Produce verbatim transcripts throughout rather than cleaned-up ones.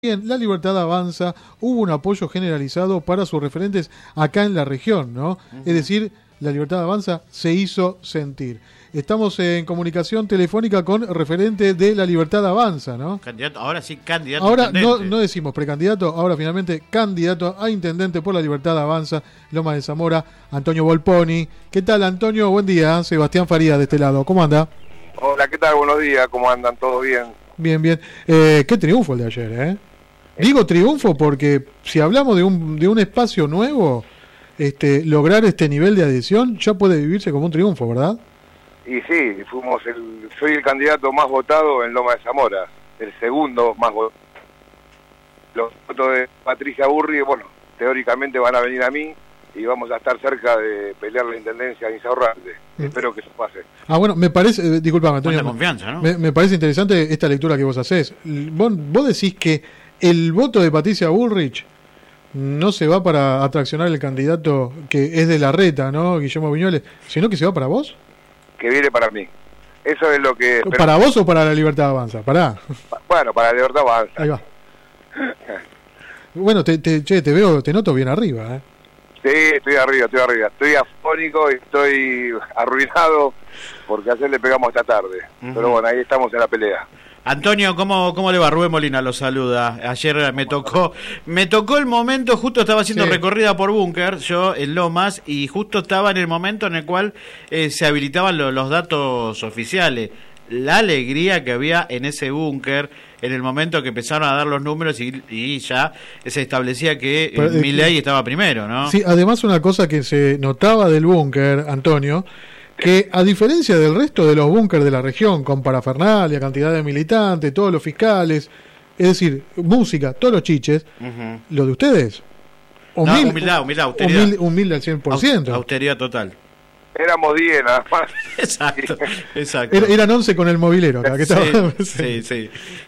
Bien, La Libertad Avanza, hubo un apoyo generalizado para sus referentes acá en la región, ¿no? Uh-huh. Es decir, La Libertad Avanza se hizo sentir. Estamos en comunicación telefónica con referente de La Libertad Avanza, ¿no? Candidato, ahora sí, candidato ahora a intendente. No, no decimos precandidato, ahora finalmente candidato a intendente por La Libertad Avanza, Lomas de Zamora, Antonio Volponi. ¿Qué tal, Antonio? Buen día. Sebastián Farías de este lado. ¿Cómo anda? Hola, ¿qué tal? Buenos días. ¿Cómo andan? ¿Todo bien? Bien, bien. Eh, qué triunfo el de ayer, ¿eh? Digo triunfo porque si hablamos de un de un espacio nuevo, este lograr este nivel de adhesión ya puede vivirse como un triunfo, ¿verdad? Y sí, fuimos el, soy el candidato más votado en Lomas de Zamora, el segundo más votado. Los votos de Patricia Burri, bueno, teóricamente van a venir a mí y vamos a estar cerca de pelear la intendencia en Insaurralde. Mm. Espero que eso pase. Ah, bueno, me parece, eh, disculpame, Antonio. Confianza, ¿no? Me, me parece interesante esta lectura que vos hacés. Vos, vos decís que el voto de Patricia Bullrich no se va para atraccionar el candidato que es de la reta, ¿no? Guillermo Viñoles, sino que se va para vos. Que viene para mí. Eso es lo que... ¿Para vos o para La Libertad Avanza? Pará. Bueno, para La Libertad Avanza. Ahí va. Bueno, te, te, che, te veo, te noto bien arriba, ¿eh? Sí, estoy arriba, estoy arriba. Estoy afónico y estoy arruinado porque ayer le pegamos esta tarde. Uh-huh. Pero bueno, ahí estamos en la pelea. Antonio, ¿cómo, ¿cómo le va? Rubén Molina lo saluda. Ayer me tocó me tocó el momento, justo estaba haciendo sí. recorrida por Búnker, yo en Lomas, y justo estaba en el momento en el cual eh, se habilitaban lo, los datos oficiales. La alegría que había en ese búnker en el momento que empezaron a dar los números y, y ya se establecía que Pero, Milei eh, estaba primero, ¿no? Sí, además una cosa que se notaba del búnker, Antonio, que a diferencia del resto de los búnkers de la región, con parafernalia, cantidad de militantes, todos los fiscales, es decir, música, todos los chiches, uh-huh. lo de ustedes, humil, no, humildad, humildad, austeridad. Humil, humilde al cien por ciento. Austeridad total. Éramos diez nada más. Exacto, exacto. Er, eran once con el movilero acá, que sí, estaba... sí, sí.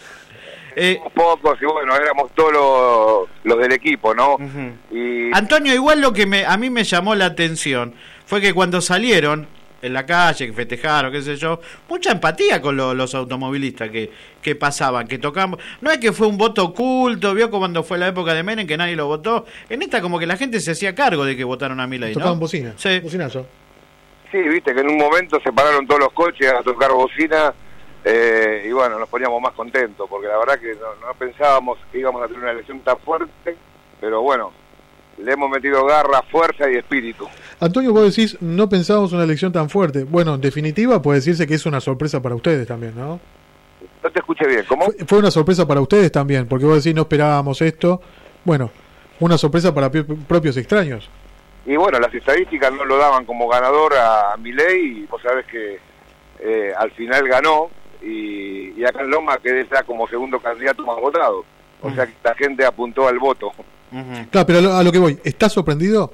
Eh, pocos y bueno, éramos todos los, los del equipo, ¿no? Uh-huh. Y... Antonio, igual lo que me, a mí me llamó la atención fue que cuando salieron en la calle, que festejaron, qué sé yo, mucha empatía con lo, los automovilistas que, que pasaban, que tocaban. No es que fue un voto oculto, vio como cuando fue la época de Menem que nadie lo votó. En esta como que la gente se hacía cargo de que votaron a Milei, ¿no? Tocaban bocina, sí. bocinazo. Sí, viste que en un momento se pararon todos los coches a tocar bocina eh, y bueno, nos poníamos más contentos, porque la verdad que no, no pensábamos que íbamos a tener una elección tan fuerte, pero bueno, le hemos metido garra, fuerza y espíritu. Antonio, vos decís, no pensábamos una elección tan fuerte. Bueno, en definitiva puede decirse que es una sorpresa para ustedes también, ¿no? No te escuché bien, ¿cómo? Fue, fue una sorpresa para ustedes también, porque vos decís, no esperábamos esto. Bueno, una sorpresa para pi- propios extraños. Y bueno, las estadísticas no lo daban como ganador a Milei, y vos sabés que eh, al final ganó, y, y acá en Loma quedé ya como segundo candidato más votado. O uh-huh. sea que la gente apuntó al voto. Uh-huh. Claro, pero a lo, a lo que voy, ¿estás sorprendido?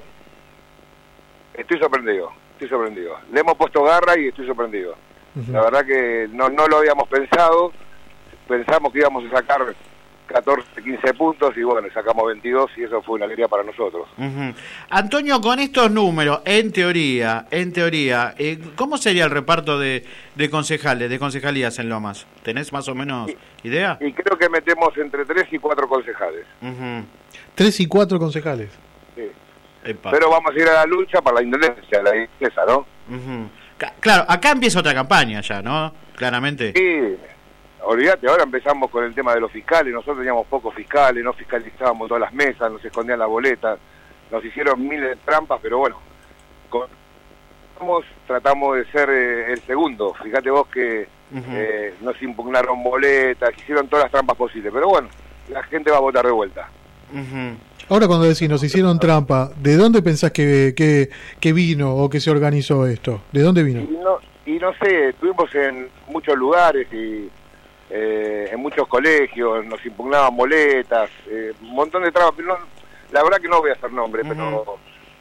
Estoy sorprendido, estoy sorprendido. Le hemos puesto garra y estoy sorprendido. Uh-huh. La verdad que no, no lo habíamos pensado, pensamos que íbamos a sacar catorce, quince puntos y bueno, sacamos veintidós y eso fue una alegría para nosotros. Uh-huh. Antonio, con estos números, en teoría, en teoría, eh, ¿cómo sería el reparto de, de concejales, de concejalías en Lomas? ¿Tenés más o menos y, idea? Y creo que metemos entre tres y cuatro concejales. Uh-huh. Tres y cuatro concejales. Sí. Epa. Pero vamos a ir a la lucha para la intendencia, la esa, ¿no? Uh-huh. Claro, acá empieza otra campaña ya, ¿no? Claramente. Sí. Olvídate, ahora empezamos con el tema de los fiscales, nosotros teníamos pocos fiscales, no fiscalizábamos todas las mesas, nos escondían las boletas, nos hicieron miles de trampas, pero bueno, con, tratamos de ser eh, el segundo, fíjate vos que uh-huh. eh, nos impugnaron boletas, hicieron todas las trampas posibles, pero bueno, la gente va a votar de vuelta. Uh-huh. Ahora cuando decís nos hicieron trampa, ¿de dónde pensás que, que, que vino o que se organizó esto? ¿De dónde vino? Y no, y no sé, estuvimos en muchos lugares y... Eh, en muchos colegios nos impugnaban boletas, eh, un montón de trabas, no, la verdad que no voy a hacer nombre, uh-huh. pero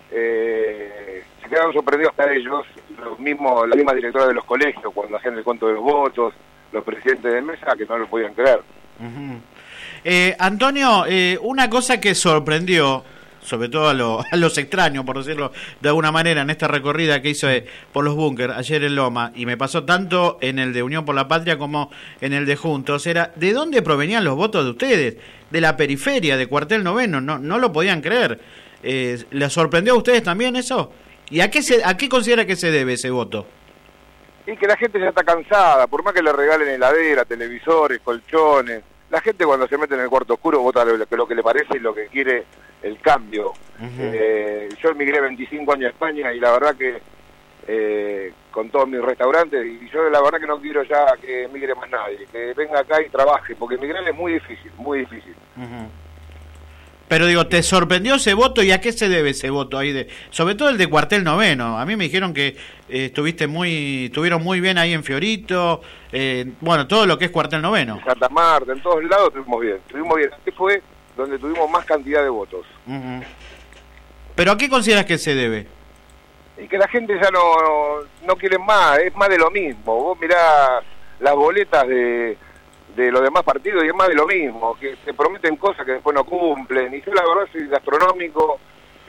eh, se quedaron sorprendidos hasta ellos, los mismos, la misma directora de los colegios cuando hacían el cuento de los votos, los presidentes de mesa que no lo podían creer. Uh-huh. eh, Antonio, eh, una cosa que sorprendió sobre todo a, lo, a los extraños, por decirlo de alguna manera, en esta recorrida que hice por los búnker ayer en Loma, y me pasó tanto en el de Unión por la Patria como en el de Juntos, era ¿de dónde provenían los votos de ustedes? De la periferia, de Cuartel Noveno, no, no lo podían creer. Eh, ¿Les sorprendió a ustedes también eso? ¿Y a qué, se, a qué considera que se debe ese voto? Y que la gente ya está cansada, por más que le regalen heladera, televisores, colchones. La gente cuando se mete en el cuarto oscuro vota lo, lo que le parece y lo que quiere el cambio. Uh-huh. eh, yo emigré veinticinco años a España y la verdad que eh, con todos mis restaurantes, y yo la verdad que no quiero ya que emigre más nadie, que venga acá y trabaje, porque emigrar es muy difícil, muy difícil. Uh-huh. Pero digo, ¿te sorprendió ese voto y a qué se debe ese voto ahí? De, sobre todo el de Cuartel Noveno. A mí me dijeron que eh, estuviste muy, estuvieron muy bien ahí en Fiorito, eh, bueno, todo lo que es Cuartel Noveno. En Santa Marta, en todos lados estuvimos bien, estuvimos bien. Este fue donde tuvimos más cantidad de votos. Uh-huh. ¿Pero a qué consideras que se debe? Y que la gente ya no, no quiere más, es más de lo mismo. Vos mirás las boletas de... de los demás partidos y es más de lo mismo, que se prometen cosas que después no cumplen, y yo la verdad soy gastronómico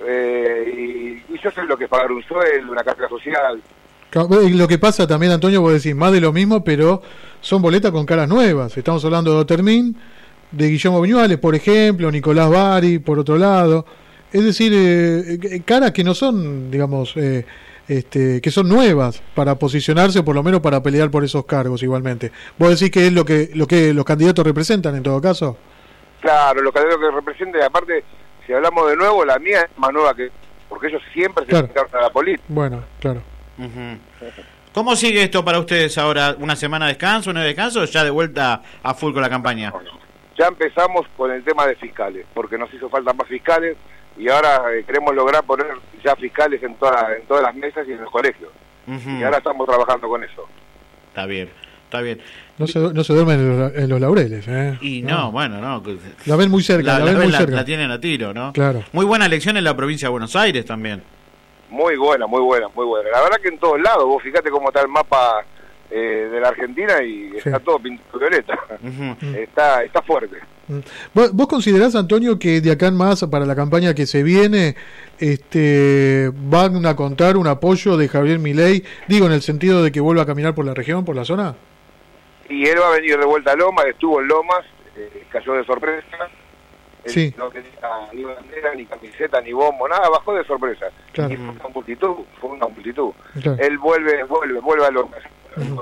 eh, y, y yo sé lo que es pagar un sueldo, una carga social. Lo que pasa también, Antonio, vos decís más de lo mismo, pero son boletas con caras nuevas. Estamos hablando de Otermin, de Guillermo Viñuales, por ejemplo, Nicolás Bari, por otro lado, es decir, eh, caras que no son, digamos, eh, Este, que son nuevas para posicionarse o por lo menos para pelear por esos cargos igualmente. ¿Vos decís que es lo que lo que los candidatos representan en todo caso? Claro, los candidatos que representan, aparte, si hablamos de nuevo, la mía es más nueva que... porque ellos siempre se dedicaron claro. a la política. Bueno, claro. Uh-huh. ¿Cómo sigue esto para ustedes ahora? ¿Una semana de descanso, una de descanso o ya de vuelta a full con la campaña? No, no. Ya empezamos con el tema de fiscales, porque nos hizo falta más fiscales, y ahora eh, queremos lograr poner ya fiscales en, toda, en todas las mesas y en los colegios. Uh-huh. Y ahora estamos trabajando con eso. Está bien, está bien. No se, no se duermen en los, en los laureles, ¿eh? Y no, no, bueno, no. La ven muy cerca, la, la, ven la, muy la, cerca. La tienen a tiro, ¿no? Claro. Muy buena elección en la provincia de Buenos Aires también. Muy buena, muy buena, muy buena. La verdad que en todos lados, vos fíjate cómo está el mapa eh, de la Argentina y sí. Está todo pintado violeta. Uh-huh. Está, está fuerte. ¿Vos, ¿Vos considerás, Antonio, que de acá en más, para la campaña que se viene, este, van a contar un apoyo de Javier Milei, digo, en el sentido de que vuelva a caminar por la región, por la zona? Y él va a venir de vuelta a Lomas, estuvo en Lomas, eh, cayó de sorpresa. Él sí. No tenía ni bandera, ni camiseta, ni bombo, nada, bajó de sorpresa. Claro. Y fue una multitud, fue una multitud. Claro. Él vuelve, vuelve, vuelve a Lomas. Uh-huh.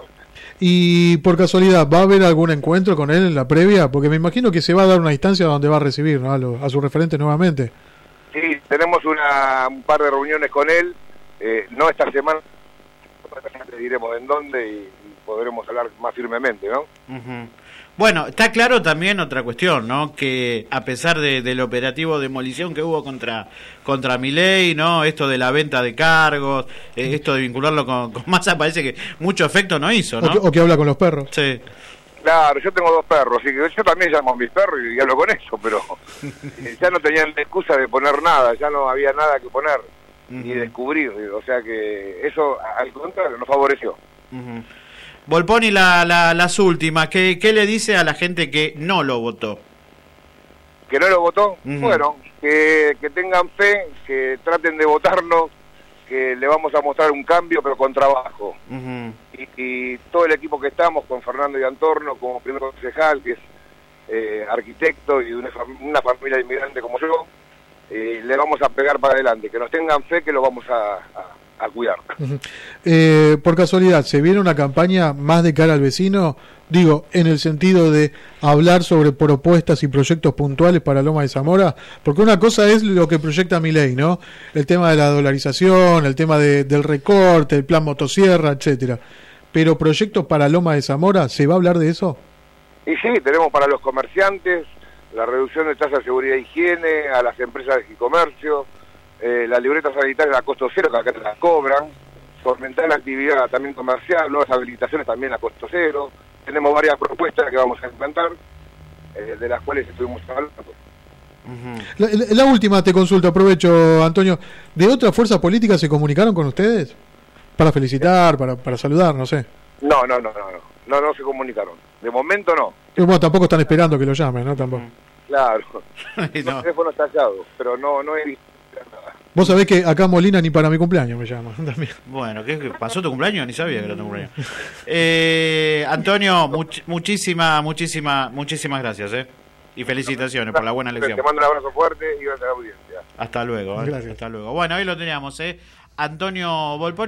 Y por casualidad, ¿va a haber algún encuentro con él en la previa? Porque me imagino que se va a dar una instancia donde va a recibir, ¿no? a, lo, a su referente nuevamente. Sí, tenemos una, un par de reuniones con él, eh, no esta semana, te diremos en dónde y, y podremos hablar más firmemente, ¿no? Uh-huh. Bueno, está claro también otra cuestión, ¿no? Que a pesar de, del operativo de demolición que hubo contra contra Milei, ¿no? Esto de la venta de cargos, eh, esto de vincularlo con, con Massa, parece que mucho efecto no hizo, ¿no? O que, o que habla con los perros. Sí. Claro, yo tengo dos perros, así que yo también llamo a mis perros y hablo con eso, pero ya no tenían la excusa de poner nada, ya no había nada que poner, uh-huh. ni descubrir, o sea que eso al contrario nos favoreció. Uh-huh. Volponi, la, la, las últimas, ¿qué, ¿qué le dice a la gente que no lo votó? ¿Que no lo votó? Uh-huh. Bueno, que, que tengan fe, que traten de votarnos, que le vamos a mostrar un cambio, pero con trabajo. Uh-huh. Y, y todo el equipo que estamos, con Fernando Iantorno como primer concejal, que es eh, arquitecto y de una, fam- una familia de inmigrantes como yo, eh, le vamos a pegar para adelante, que nos tengan fe, que lo vamos a... a a cuidar. Uh-huh. Eh, por casualidad, ¿se viene una campaña más de cara al vecino? Digo, en el sentido de hablar sobre propuestas y proyectos puntuales para Loma de Zamora, porque una cosa es lo que proyecta Milei, ¿no? El tema de la dolarización, el tema de, del recorte, el plan motosierra, etcétera. Pero proyectos para Loma de Zamora, ¿se va a hablar de eso? Y sí, tenemos para los comerciantes la reducción de tasas de seguridad e higiene, a las empresas de comercio, Eh, la libreta sanitaria a costo cero, que acá te la cobran, fomentar la actividad también comercial, nuevas habilitaciones también a costo cero. Tenemos varias propuestas que vamos a implantar, eh, de las cuales estuvimos hablando. Uh-huh. La, la, la última te consulto, aprovecho, Antonio. ¿De otras fuerzas políticas se comunicaron con ustedes? Para felicitar, para, para saludar, no sé. No, no, no, no, no, no, no se comunicaron. De momento no. Y bueno, tampoco están esperando que lo llamen, ¿no? Tampoco. Claro. Y no. Los teléfonos tallados, pero no, no he visto nada. Vos sabés que acá Molina ni para mi cumpleaños me llama también. Bueno, ¿qué pasó tu cumpleaños? Ni sabía que era tu cumpleaños. Eh, Antonio, much, muchísimas, muchísimas, muchísimas gracias, ¿eh? Y felicitaciones por la buena elección. Te mando un abrazo fuerte y gracias a la audiencia. Hasta luego, ¿eh? Gracias. Hasta luego. Bueno, ahí lo teníamos, ¿eh? Antonio Volponi.